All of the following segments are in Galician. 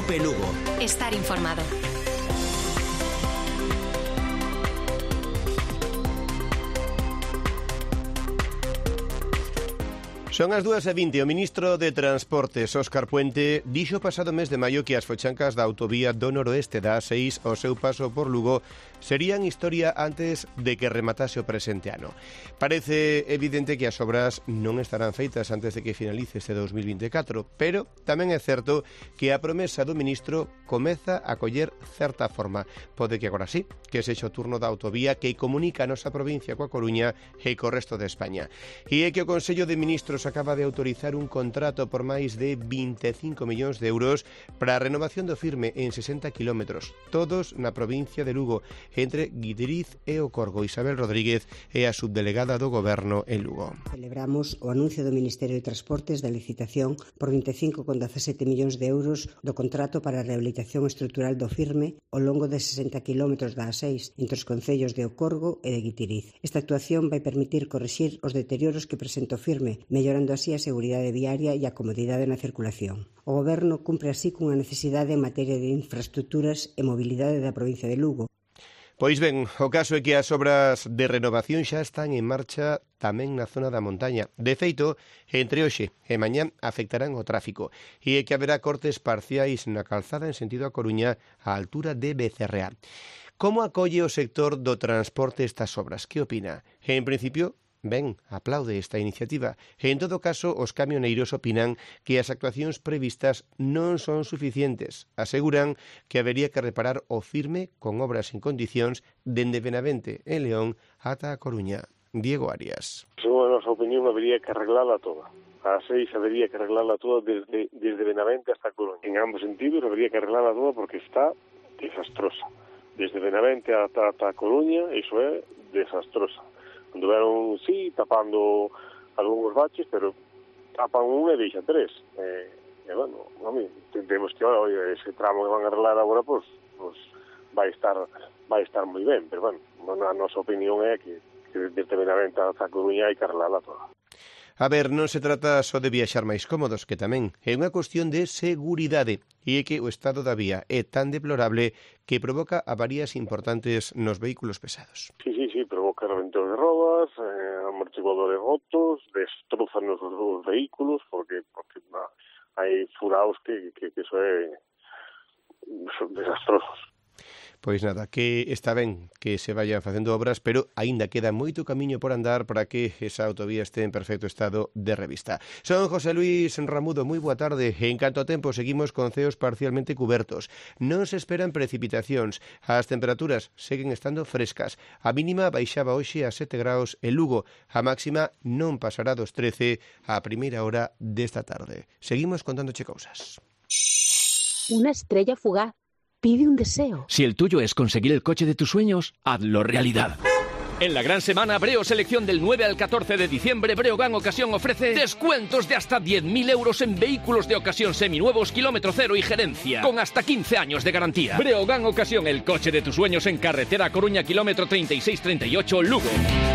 Cope Lugo. Estar informado. Son as 2:20. O ministro de Transportes, Óscar Puente, dixo pasado mes de maio que as fochancas da autovía do noroeste da A6 ao seu paso por Lugo serían historia antes de que rematase o presente ano. Parece evidente que as obras non estarán feitas antes de que finalice este 2024, pero tamén é certo que a promesa do ministro comeza a coller certa forma. Pode que agora sí, que sexa o turno da autovía que comunica a nosa provincia coa Coruña e co resto de España. E é que o Consello de Ministros acaba de autorizar un contrato por máis de 25 millóns de euros para a renovación do firme en 60 kilómetros, todos na provincia de Lugo, entre Guitiriz e o Corgo. Isabel Rodríguez é a subdelegada do Goberno en Lugo. Celebramos o anuncio do Ministerio de Transportes da licitación por 25,17 millóns de euros do contrato para a rehabilitación estrutural do firme ao longo de 60 kilómetros da A6 entre os concellos de O Corgo e de Guitiriz. Esta actuación vai permitir corrixir os deterioros que presenta o firme, mellorando así a seguridade viaria e a comodidade na circulación. O Goberno cumpre así cunha necesidade en materia de infraestruturas e mobilidade da provincia de Lugo. Pois ben, o caso é que as obras de renovación xa están en marcha tamén na zona da montaña. De feito, entre hoxe e mañá afectarán o tráfico e é que haberá cortes parciais na calzada en sentido a Coruña á altura de Becerreá. Como acolle o sector do transporte estas obras? Que opina? En principio, ben, aplaude esta iniciativa. E, en todo caso, os camioneiros opinan que as actuacións previstas non son suficientes. Aseguran que habería que reparar o firme con obras en condicións dende Benavente, en León, ata a Coruña. Diego Arias. Según a nosa opinión, habería que arreglarla toda. A 6 habería que arreglarla toda desde Benavente hasta Coruña. En ambos sentidos habería que arreglarla toda porque está desastrosa. Desde Benavente ata Coruña, iso é desastrosa. Anduveron, sí, tapando algúns baches, pero tapan un e deixan tres. Bueno, a mí, temos que, oye, ese tramo que van a arreglar agora, pues vai estar moi ben, pero, bueno, a nosa opinión é que desde Benavente ata Coruña hai que arreglarla toda. A ver, non se trata só de viaxar máis cómodos, que tamén é unha cuestión de seguridade, e é que o estado da vía é tan deplorable que provoca avarías importantes nos vehículos pesados. Sí, provoca reventos de rodas, amortiguadores rotos, destrozan os vehículos, porque hai furados que eso son desastrosos. Pois nada, que está ben que se vayan facendo obras, pero aínda queda moito camiño por andar para que esa autovía este en perfecto estado de revista. Son José Luis Ramudo, moi boa tarde. En canto a tempo, seguimos con ceos parcialmente cubertos. Non se esperan precipitacións. As temperaturas seguen estando frescas. A mínima baixaba hoxe a 7 graus en Lugo. A máxima non pasará dos 13 á primeira hora desta tarde. Seguimos contándoche cousas. Una estrella fugaz. Pide un deseo. Si el tuyo es conseguir el coche de tus sueños, hazlo realidad. En la gran semana Breo Selección del 9 al 14 de diciembre, Breogán Ocasión ofrece descuentos de hasta 10.000 euros en vehículos de ocasión seminuevos, kilómetro cero y gerencia, con hasta 15 años de garantía. Breogán Ocasión, el coche de tus sueños en carretera Coruña, kilómetro 3638, Lugo.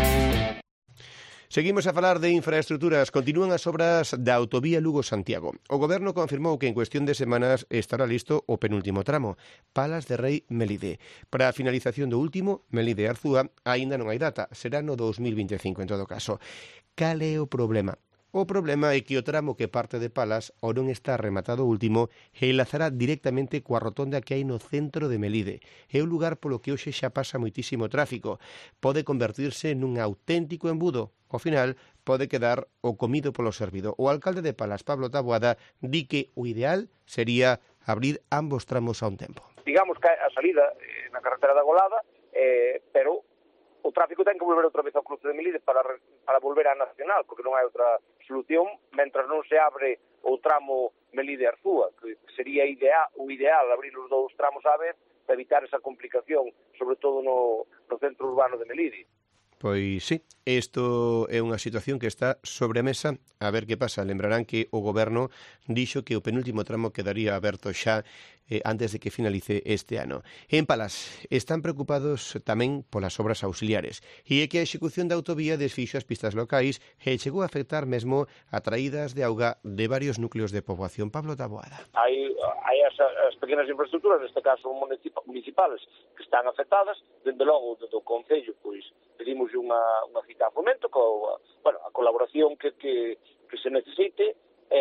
Seguimos a falar de infraestruturas. Continúan as obras da autovía Lugo-Santiago. O Goberno confirmou que en cuestión de semanas estará listo o penúltimo tramo, Palas de Rei Melide. Para a finalización do último, Melide-Arzúa, aínda non hai data, será no 2025 en todo caso. Cal é o problema? O problema é que o tramo que parte de Palas ou non está rematado o último e enlazará directamente coa rotonda que hai no centro de Melide. É un lugar polo que hoxe xa pasa moitísimo tráfico. Pode convertirse nun auténtico embudo. Ao final, pode quedar o comido polo servido. O alcalde de Palas, Pablo Taboada, di que o ideal sería abrir ambos tramos a un tempo. Digamos que a salida na carretera da Golada, pero o tráfico ten que volver outra vez ao cruce de Melide para volver á Nacional, porque non hai outra solución, mentras non se abre o tramo Melide-Arzúa, que sería o ideal abrir os dous tramos á vez para evitar esa complicación, sobre todo no centro urbano de Melide. Pois sí, isto é unha situación que está sobre a mesa, a ver que pasa. Lembrarán que o Goberno dixo que o penúltimo tramo quedaría aberto xa antes de que finalice este ano. En Palas están preocupados tamén polas obras auxiliares e é que a execución da autovía desfixo as pistas locais e chegou a afectar mesmo a traídas de auga de varios núcleos de poboación. Pablo Taboada. Hai as pequenas infraestructuras, neste caso municipales, que están afectadas. Dende logo, do Concello, pois, pedimos unha cita a Fomento, a colaboración que se necesite.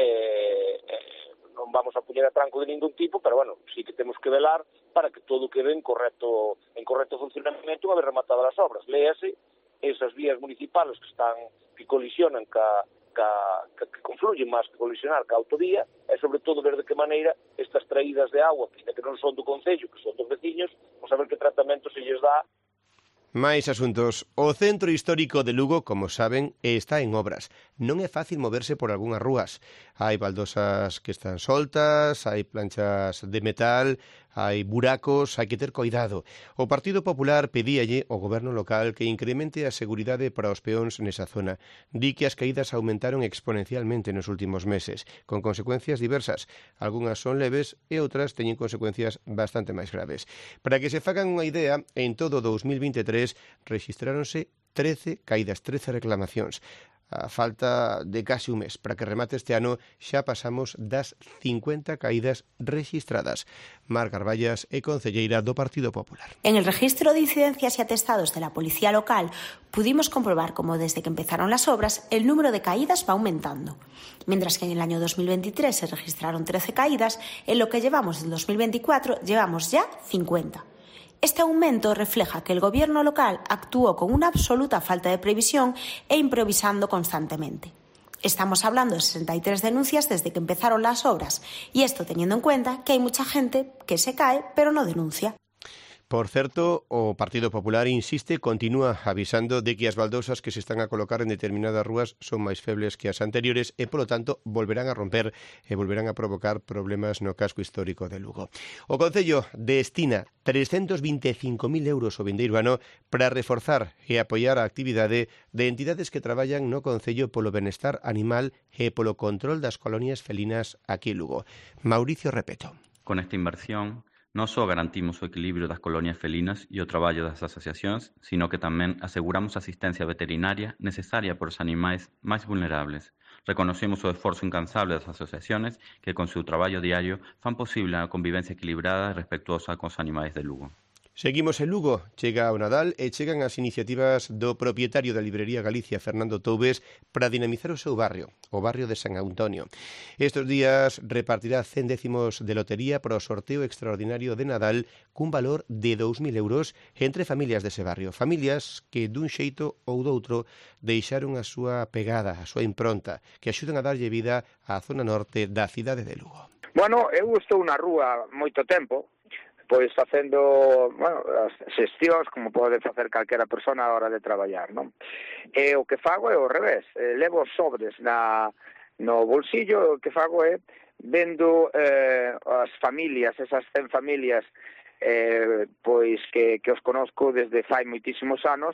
Non vamos a poñer a tranco de ningún tipo, pero, sí que temos que velar para que todo quede en correcto funcionamento unha vez rematadas as obras. Léase esas vías municipales que colisionan que confluyen máis que colisionar ca autovía, e sobre todo ver de que maneira estas traídas de agua, que non son do Concello, que son dos veciños, vamos a ver que tratamento se lles dá. Máis asuntos. O centro histórico de Lugo, como saben, está en obras. Non é fácil moverse por algunhas rúas. Hai baldosas que están soltas, hai planchas de metal, hai buracos, hai que ter cuidado. O Partido Popular pedíalle ao goberno local que incremente a seguridade para os peóns nesa zona. Di que as caídas aumentaron exponencialmente nos últimos meses, con consecuencias diversas. Algunhas son leves e outras teñen consecuencias bastante máis graves. Para que se fagan unha idea, en todo 2023 rexistráronse 13 caídas, 13 reclamacións. A falta de casi un mes para que remate este ano xa pasamos das 50 caídas rexistradas. Mar Carballas é concelleira do Partido Popular. En el registro de incidencias y atestados de la policía local pudimos comprobar cómo desde que empezaron las obras el número de caídas va aumentando. Mientras que en el año 2023 se registraron 13 caídas, en lo que llevamos del 2024 llevamos ya 50. Este aumento refleja que el gobierno local actuó con una absoluta falta de previsión e improvisando constantemente. Estamos hablando de 63 denuncias desde que empezaron las obras, y esto teniendo en cuenta que hay mucha gente que se cae pero no denuncia. Por certo, o Partido Popular insiste, continúa avisando de que as baldosas que se están a colocar en determinadas rúas son máis febles que as anteriores e, polo tanto, volverán a romper e volverán a provocar problemas no casco histórico de Lugo. O Concello destina 325.000 euros o vindeiro ano para reforzar e apoiar a actividade de entidades que traballan no Concello polo benestar animal e polo control das colonias felinas aquí en Lugo. Mauricio Repeto. Con esta inversión, non só garantimos o equilibrio das colonias felinas e o traballo das asociacións, sino que tamén aseguramos a asistencia veterinaria necesaria por os animais máis vulnerables. Reconocemos o esforzo incansable das asociacións que con seu traballo diario fan posible a convivencia equilibrada e respectuosa cos animais de Lugo. Seguimos en Lugo, chega o Nadal e chegan as iniciativas do propietario da librería Galicia, Fernando Toubes, para dinamizar o seu barrio, o barrio de San Antonio. Estes días repartirá 100 décimos de lotería para o sorteo extraordinario de Nadal cun valor de 2.000 euros entre familias dese barrio. Familias que dun xeito ou doutro deixaron a súa pegada, a súa impronta, que axudan a darlle vida á zona norte da cidade de Lugo. Bueno, eu estou na rúa moito tempo, pois facendo, as xestións como pode facer calquera persona a hora de traballar, non? E o que fago é o revés, levo sobres no bolsillo, o que fago é vendo as familias, esas 100 familias pois que os conozco desde fai moitísimos anos,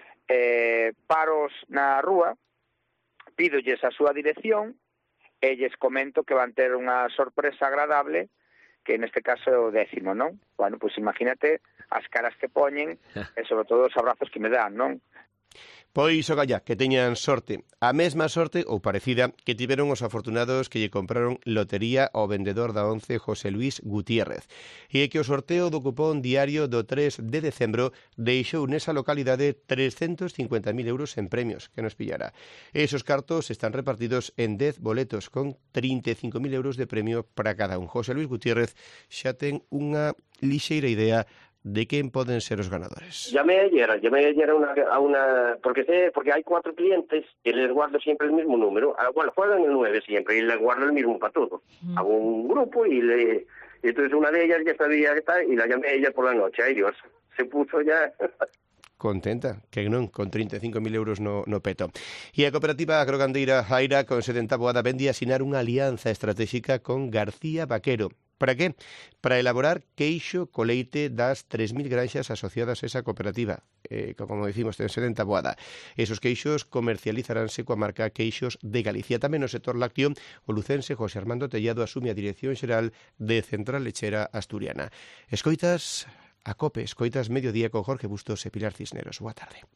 paros na rúa, pídolles a súa dirección e lles comento que van ter unha sorpresa agradable, que neste caso é o 10º, non? Bueno, pois imagínate as caras que poñen e sobre todo os abrazos que me dan, non? Pois o galla, que teñan sorte, a mesma sorte ou parecida que tiveron os afortunados que lle compraron lotería ao vendedor da 11 José Luis Gutiérrez. E é que o sorteo do cupón diario do 3 de decembro deixou nesa localidade 350.000 euros en premios, que nos pillará. Esos cartos están repartidos en 10 boletos con 35.000 euros de premio para cada un. José Luis Gutiérrez xa ten unha lixeira idea de quen poden ser os ganadores. Llamé ayer a una porque hay 4 clientes y les guardo siempre el mismo número. Bueno, juegan el 9 siempre y les guardo el mismo para todos. Hago un grupo y entonces una de ellas ya sabía que tal y la llamé a ella por la noche. Ay Dios, se puso ya... Contenta, que non, con 35.000 euros no peto. E a cooperativa agrogandeira Jaira, con sede en Taboada, vende a asinar unha alianza estratégica con García Vaquero Para que? Para elaborar queixo co leite das 3.000 granxas asociadas a esa cooperativa, que, como decimos, ten sede en Taboada. Esos queixos comercializaránse coa marca Queixos de Galicia. Tamén no sector lácteo, o lucense José Armando Tellado asume a dirección xeral de Central Lechera Asturiana. Escoitas a COPE, escoitas Mediodía con Jorge Bustos e Pilar Cisneros. Boa tarde.